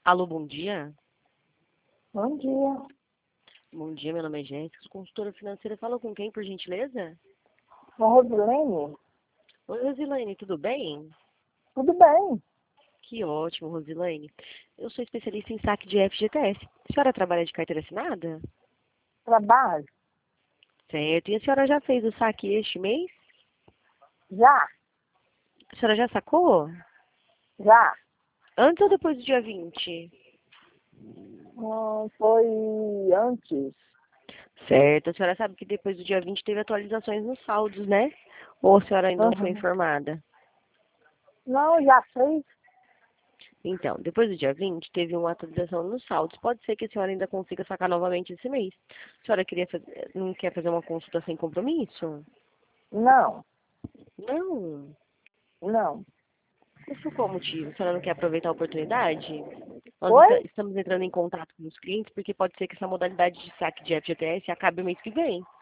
Alô, bom dia. Bom dia. Bom dia, meu nome é Jéssica, sou consultora financeira. Fala com quem, por gentileza? Rosilene? Oi, Rosilene, tudo bem? Tudo bem. Que ótimo, Rosilene. Eu sou especialista em saque de FGTS. A senhora trabalha de carteira assinada? Trabalho? Certo. E a senhora já fez o saque este mês? Já, A senhora já sacou? já. Antes ou depois do dia 20? Foi antes. Certo. A senhora sabe que depois do dia 20 teve atualizações nos saldos, né? Ou a senhora ainda não foi Uhum. informada? Não, já fez. Então, depois do dia 20, teve uma atualização nos saldos. Pode ser que a senhora ainda consiga sacar novamente esse mês. A senhora não quer fazer uma consulta sem compromisso? Não, Não. não. Mas por qual motivo? A senhora não quer aproveitar a oportunidade? Nós Oi? estamos entrando em contato com os clientes porque pode ser que essa modalidade de saque de FGTS acabe o mês que vem.